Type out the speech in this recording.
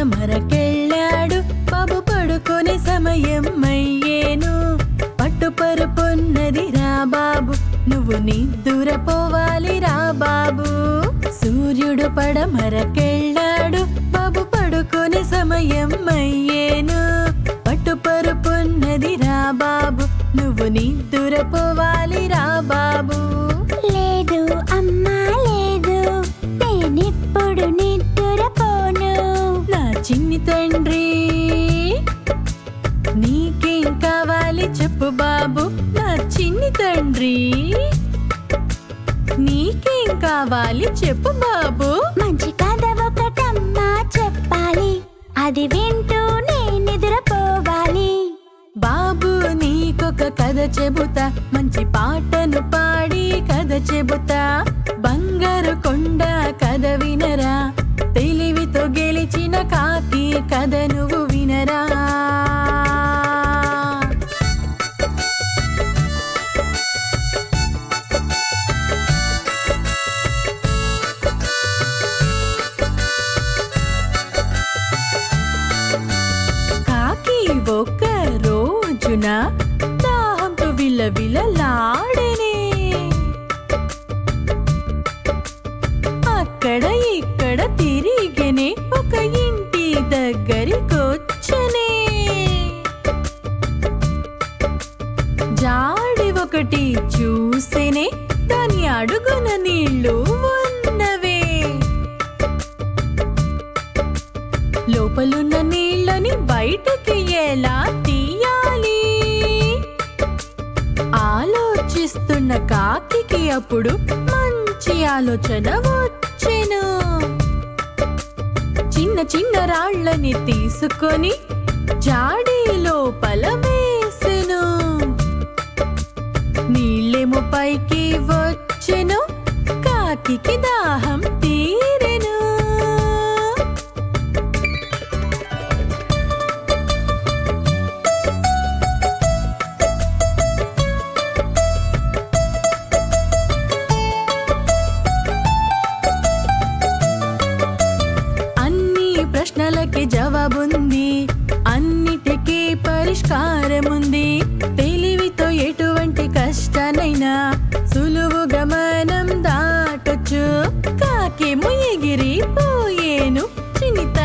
పడమరకెళ్ళాడు బాబు పడుకునే సమయం అయ్యేను. పట్టుపరుపున్నది రా బాబు, నువ్వు నిద్దురపోవాలి రా బాబు. సూర్యుడు పడమరకెళ్ళాడు బాబు పడుకునే సమయం అయ్యేను. పట్టుపరుపున్నది రా బాబు, నువ్వు నిద్దురపోవాలి రా బాబు. లేదు అమ్మా లేదు, నేనిప్పుడు నిద్దురపోను. నా చిన్ని తండ్రి నీకేం కావాలి చెప్పు బాబు. నా చిన్ని తండ్రి నీకేం కావాలి చెప్పు బాబు. మంచి కథ ఒకటమ్మా చెప్పాలి, అది వింటూ నిద్రపోవాలి. బాబు నీకొక కథ చెబుతా, మంచి పాటను పాడి కథ చెబుతా. బంగారు కొండ కథ వినరా, తెలివితో గెలిచిన కాకి కథ నువ్వు వినరా. కాకి ఒక రోజున దాహంతో విలవిలలాడెనే. అక్కడ ఇక్కడ తిరిగెనే, ఒక ఇంటి దగ్గరికొచ్చనే. జాడి ఒకటి చూసెనే, దాని అడుగున నీళ్లు ఉన్నవే. లోపలున్న నీళ్ళని బయటకి ఎలా తీయాలి ఆలోచిస్తున్న కాకికి అప్పుడు మంచి ఆలోచన వచ్చెను. చిన్న చిన్న రాళ్ళని తీసుకొని జాడీ లోపల వేసెను. నీళ్ళేమో పైకి వచ్చెను, కాకికి దాహం తీరెను. ప్రశ్నలకి జవాబుంది, అన్నిటికీ పరిష్కారముంది. తెలివితో ఎటువంటి కష్టానైనా సులువుగా మనం దాటొచ్చు. కాకేమో ఎగిరిపోయేను, చిన్ని